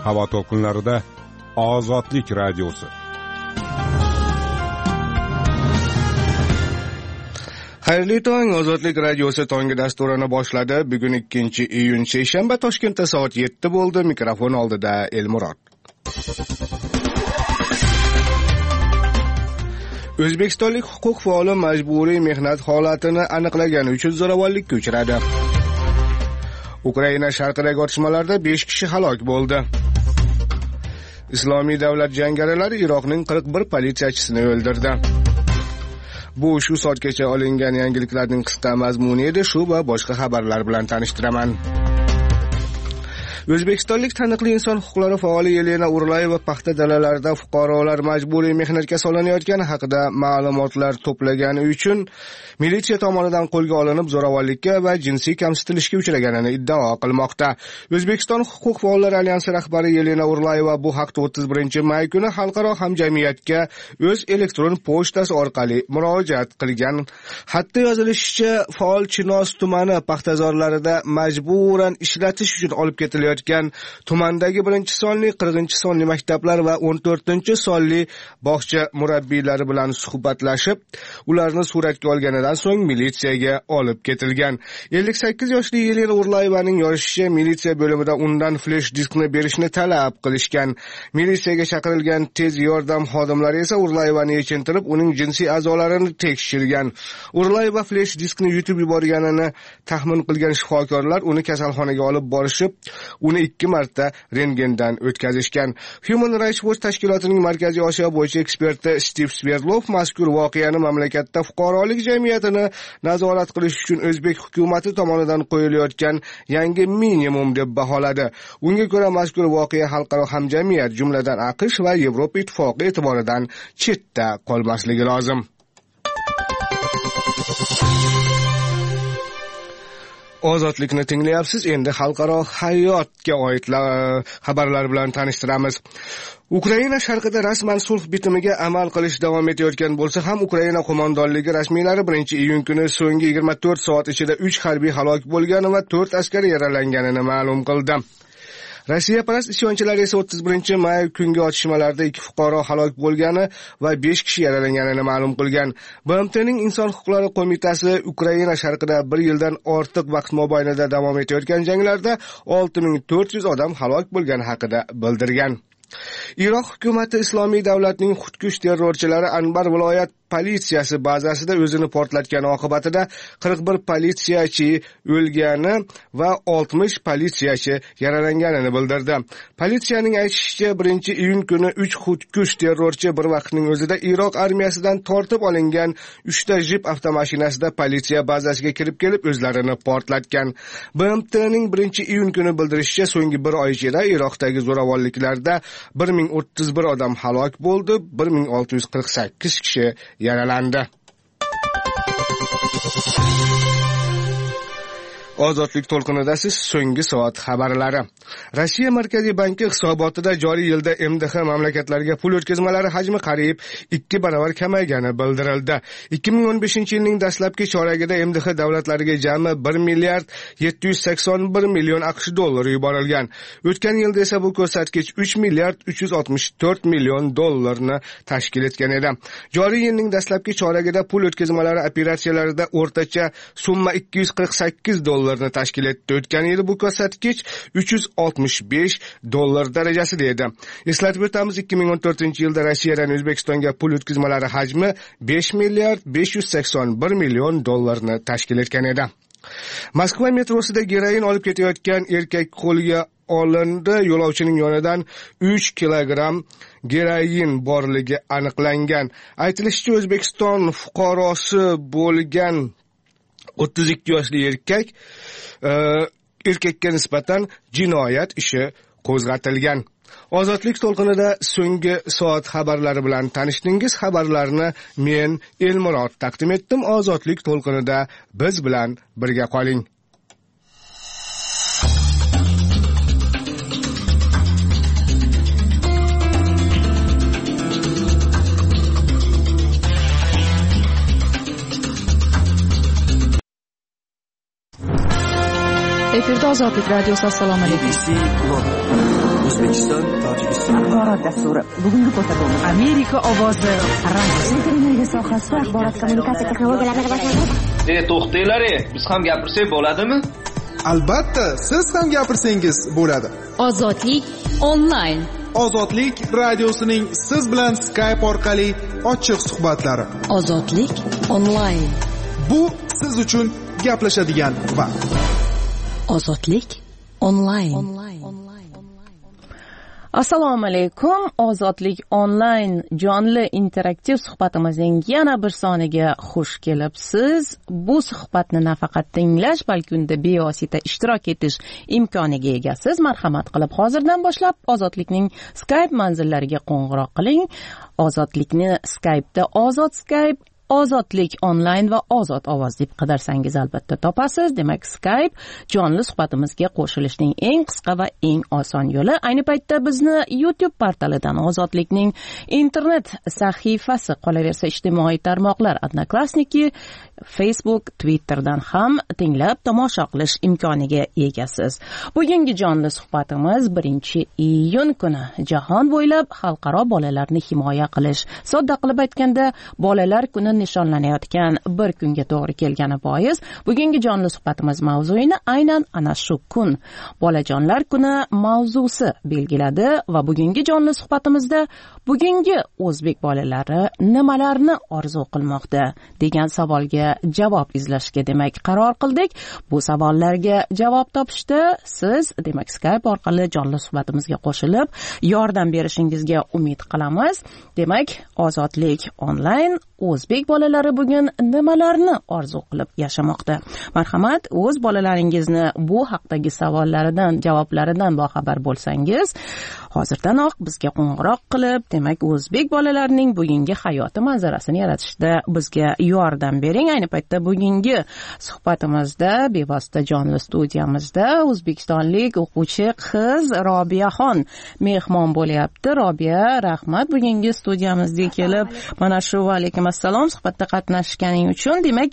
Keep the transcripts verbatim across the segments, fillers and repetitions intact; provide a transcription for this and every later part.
Havo to'lqinlarida Ozodlik radiosi. Xayrli tong, Ozodlik radiosi tongi dasturini boshladi. Bugun ikkinchi iyun seshanba, Toshkentda soat yetti bo'ldi. Mikrofon oldida Elmurod. O'zbekistonlik huquq faoli majburiy mehnat holatini aniqlagani uchun zo'ravonlikka uchradi. Ukraina sharqidagi otishmalarda besh kishi halok bo'ldi. Islomiy davlat jangarilari Iroqning qirq bir politsiyachisini o'ldirdi. Bu shu soatgacha olingan yangiliklarning qisqa mazmuni edi. Shu va boshqa xabarlar bilan tanishtiraman. O'zbekistonlik taniqli inson huquqlari faoli Yelena Urlayeva paxta dalalarida fuqarolar majburiy mehnatga solinayotgani haqida ma'lumotlar to'plagani uchun militsiya tomonidan qo'lga olinib, zo'ravonlikka va jinsiy kamsitilishga uchraganini iddao qilmoqda. O'zbekiston huquq faollari alyansi rahbari Yelena Urlayeva bu haqda o'ttiz birinchi may kuni xalqaro hamjamiyatga o'z elektron pochtasi orqali murojaat qilgan. Xatda yozilishicha, faol Chinoz tumani paxtazorlarida majburan ishlatish uchun olib ketilayotgan tumandagi birinchi sonli, qirqinchi sonli maktablar va o'n to'rtinchi sonli bog'cha murabbiylari bilan suhbatlashib, ularni suratga olganidan so'ng militsiyaga olib ketilgan. ellik sakkiz yoshli Yelena Urlayevaning yozishicha, militsiya bo'limida undan flash diskni berishni talab qilishgan. Militsiyaga chaqirilgan tez yordam xodimlari esa Urlayevani yechintirib, uning jinsiy a'zolarini tekshirgan. Urlayeva flash diskni yutib yuborganini taxmin qilgan shifokorlar uni kasalxonaga olib borishib, uni ikki marta rentgendan o'tkazishgan. Human Rights Watch tashkilotining Markaziy Osiyo bo'yicha eksperti Steve Sverdlov mazkur voqeani mamlakatda fuqarolik jamiyatini nazorat qilish uchun o'zbek hukumati tomonidan qo'yilayotgan yangi minimum deb baholadi. Unga ko'ra, mazkur voqea xalqaro hamjamiyat, jumladan AQSh va Yevropa ittifoqi e'tiboridan chetda qolmasligi lozim. Ozodlikni tinglayapsiz. Endi xalqaro hayotga oid xabarlar bilan tanishtiramiz. Ukraina sharqida rasman sulh bitimiga amal qilish davom etayotgan bo'lsa ham, Ukraina qo'mondonligi rasmiylari birinchi iyun kuni so'nggi yigirma to'rt soat ichida uch harbiy halok bo'lgani va to'rt askari yaralanganini ma'lum qildi. Rossiya parast isyonchilar esa o'ttiz birinchi may kungi otishmalarda ikki fuqaro halok bo'lgani va besh kishi yaralanganini ma'lum qilgan. B M Tning Inson huquqlari qo'mitasi Ukraina sharqida bir yildan ortiq vaqt mobaynida davom etayotgan janglarda olti ming to'rt yuz odam halok bo'lgani haqida bildirgan. Iroq hukumati Islomiy davlatning xudkush terrorchilari Anbar viloyat politsiyasi bazasida o'zini portlatgani oqibatida qirq bir politsiyachi o'lgani va oltmish politsiyachi yaralanganini bildirdi. Politsiyaning aytishicha, birinchi iyun kuni uch xudkush terrorchi bir vaqtning o'zida Iroq armiyasidan tortib olingan uchta jip avtomashinasida politsiya bazasiga kirib kelib o'zlarini portlatgan. B M Tning birinchi iyun kuni bildirishicha, so'nggi bir oy ichida Iroqdagi zo'ravonliklarda bir ming o'ttiz bir odam halok bo'ldi, bir ming olti yuz qirq sakkiz kishi yaralandi. Ozodlik to'lqinida siz so'nggi soat xabarlari. Rossiya Markaziy banki hisobotida joriy yilda M D H mamlakatlarga pul o'tkazmalari hajmi qariyb ikki barobar kamaygani bildirildi. ikki ming o'n beshinchi yilning dastlabki choragida M D H davlatlariga jami bir milliard yetti yuz sakson bir million AQSh dollari yuborilgan. O'tgan yilda esa bu ko'rsatkich uch milliard uch yuz oltmish to'rt million dollarni tashkil etgan edi. Joriy yilning dastlabki choragida pul o'tkazmalari operatsiyalarida o'rtacha summa ikki yuz qirq sakkiz dollar tashkil etdi. O'tgan yil bu ko'rsatkich uch yuz oltmish besh dollar darajasida edi. Eslatib o'tamiz, ikki ming o'n to'rtinchi yilda Rossiyadan O'zbekistonga pul o'tkazmalari hajmi besh milliard besh yuz sakson bir million dollarni tashkil etgan edi. Moskva metrosida geroin olib ketayotgan erkak qo'lga olindi. Yo'lovchining yonidan uch kilogramm geroin borligi aniqlangan. Aytilishicha, O'zbekiston fuqarosi bo'lgan o'ttiz ikki yoshli erkak erkakka nisbatan jinoyat ishi qo'zg'atilgan. Ozodlik to'lqinida so'nggi soat xabarlari bilan tanishdingiz. Xabarlarni men Elmurod taqdim etdim. Ozodlik to'lqinida biz bilan birga qoling. Efirda Ozodlik radiosi. Assalomu alaykum. O'zbekiston, Tojikiston. Axborot dasturi. Bugungi ko'rsatuvimiz Amerika ovozi radio sohasida axborot kommunikatsiya texnologiyalarini rivojlantirish. E, to'xtanglar, biz ham gapirsak bo'ladimi? Albatta, siz ham gapirsangiz bo'ladi. Ozodlik onlayn. Ozodlik radiosining siz bilan Skype orqali ochiq suhbatlari. Ozodlik onlayn. Bu siz uchun gaplashadigan vaqt. Ozodlik onlayn. Assalomu alaykum. Ozodlik onlayn jonli interaktiv suhbatimizning yana bir soniga xush kelibsiz. Bu suhbatni nafaqat tinglash, balki unda bevosita ishtirok etish imkoniga egasiz. Marhamat qilib hozirdan boshlab Ozodlikning Skype manzillariga qo'ng'iroq qiling. Ozodlikni Skype'da Ozod Skype, Ozodlik onlayn va Ozod ovoz deb qidirsangiz albatta topasiz. Demak, Skype jonli suhbatimizga qo'shilishning eng qisqa va eng oson yo'li. Ayni paytda bizni YouTube portalidan, Ozodlikning internet sahifasi, qolaversa ijtimoiy tarmoqlar, Odnoklassniki, Facebook, Twitterdan ham tinglab tomosha qilish imkoniga egasiz. Bugungi jonli suhbatimiz birinchi iyun kuni jahon bo'ylab xalqaro bolalarni himoya qilish, sodda qilib aytganda bolalar kuni nishonlanayotgan bir kunga to'g'ri kelgani bois bugungi jonli suhbatimiz mavzuini aynan ana shu kun, bolajonlar kuni mavzusi belgiladi va bugungi jonli suhbatimizda bugungi o'zbek bolalari nimalarni orzu qilmoqda degan savolga javob izlashga demak qaror qildik. Bu savollarga javob topishda siz demak Skype orqali jonli suhbatimizga qo'shilib yordam berishingizga umid qilamiz. Demak, Ozodlik onlayn o'zbek bolalari bugun nimalarni orzu qilib yashamoqda? Marhamat, o'z bolalaringizni bu haqdagi savollaridan, javoblaridan boxabar bo'lsangiz, hozirdanoq bizga qo'ng'iroq qilib, demak, o'zbek bolalarining bugungi hayoti manzarasini yaratishda bizga yordam bering. Ayni paytda bugungi suhbatimizda bevosita jonli studiyamizda o'zbekistonlik o'quvchi qiz Robiyaxon mehmon bo'lyapti. Robiya, rahmat bugungi studiyamizga kelib, mana shu va alaykum assalom suhbatda qatnashganing uchun. Demak,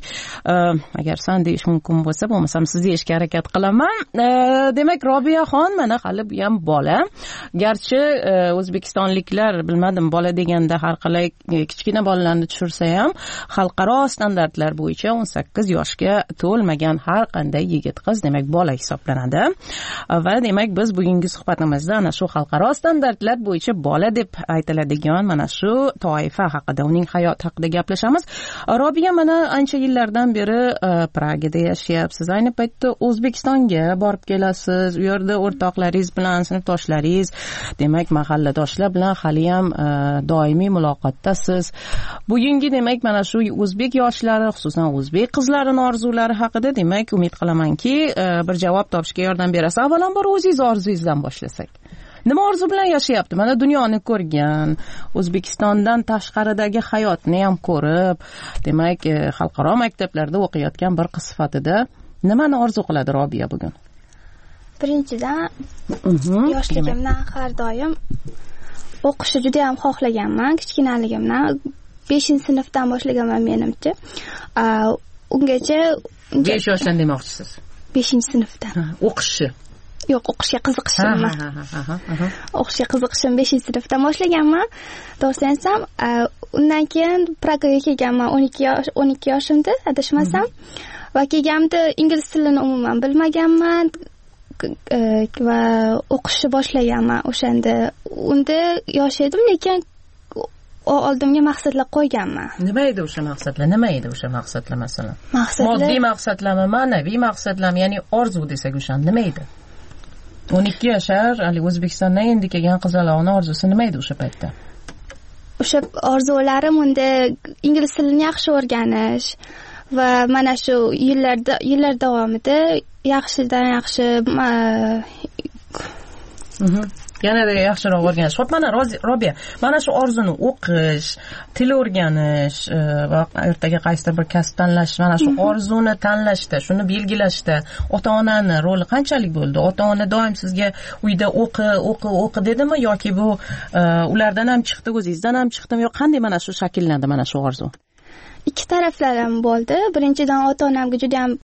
agar san deyish mumkin bo'lsa, bo'lmasam siz deyishga harakat qilaman. Demak, Robiyaxon mana hali ham bola. Garchi o'zbekistonliklar bilmadim, bola deganda har qalay kichkina bolalarni tushirsa ham xalqaro standartlar bo'yicha o'n sakkiz yoshga to'lmagan har qanday yigit qiz demak bola hisoblanadi. Va demak biz bugungi suhbatimizda ana shu xalqaro standartlar bo'yicha bola deb aytiladigan mana shu toifa haqida, uning hayoti haqida gaplashamiz. Robiya, mana ancha yillardan beri Pragada yashayapsiz. Ayni paytda O'zbekistonga borib kelasiz. U yerda o'rtoqlaringiz bilan, sinfdoshlaringiz, demak mahalladoshlar bilan hali ham doimiy muloqotdasiz. Bugungi demak mana shu o'zbek yoshlari, xususan o'zbek qizlarining orzulari haqida demak umid qilamanki bir javob topishga yordam berasiz. Avvalambor o'zingiz orzuyingizdan boshlasak. Nima orzu bilan yashayapti? Mana dunyoni ko'rgan, O'zbekistondan tashqaridagi hayotni ham ko'rib, demak xalqaro maktablarda o'qiyotgan bir qiz sifatida nimani orzu qiladi Robiya bugun? Birinchidan, yoshligimdan har doim o'qishni juda ham xohlaganman. Kichkinaligimdan beshinchi sinfdan boshlaganman menimcha. Ungacha besh yoshdan demoqchisiz? beshinchi sinfdan. O'qishni Yo'q, o'qishga qiziqishimman. O'qishga qiziqishim beshinchi sinfdan boshlaganman. To'g'risini aytsam, undan keyin Pragaga kelganman o'n ikki yosh, o'n ikki yoshimda, adashmasam. Va kelganimda ingliz tilini umuman bilmaganman va o'qishni boshlaganman o'shanda. Unda yosh edim, lekin oldimga maqsadlar qo'yganman. Nima edi o'sha maqsadlar? Nima edi o'sha maqsadlar masalan? Maqsadlar moddiy maqsadlarmi, ma'naviy maqsadlarmi, ya'ni orzu desak o'sha nima edi? o'n ikki yashar, hali O'zbekistondan endi kelgan qizaloqning orzusi nima edi o'sha paytda? O'sha orzularim unda ingliz tilini yaxshi o'rganish va mana shu yillarda yillar davomida yaxshidan yaxshi yanada yaxshiroq o'rganish. Xo'p, mana Robiya, mana shu orzuni o'qish, til o'rganish va ertaga qaysidir bir kasb tanlash, mana shu orzuni tanlashda, shuni belgilashda ota-onani roli qanchalik bo'ldi? Ota-ona doim sizga uyda o'qi, o'qi, o'qi dedimi yoki bu ulardan ham chiqdi, o'zingizdan ham chiqdimi, yo'q qanday mana shu shakllandi mana shu orzu? Ikki taraflarim bo'ldi. Birinchidan ota-onamga juda ham